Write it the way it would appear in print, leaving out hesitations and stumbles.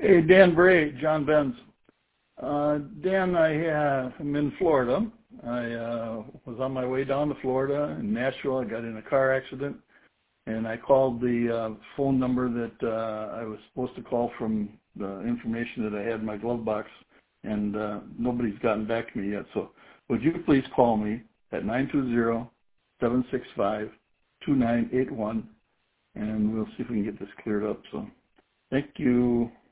Hey, Dan Bray, John Benz. Dan, I'm in Florida. I was on my way down to Florida in Nashville. I got in a car accident, and I called the phone number that I was supposed to call from the information that I had in my glove box, and nobody's gotten back to me yet. So would you please call me at 920-765-2981, and we'll see if we can get this cleared up. So thank you.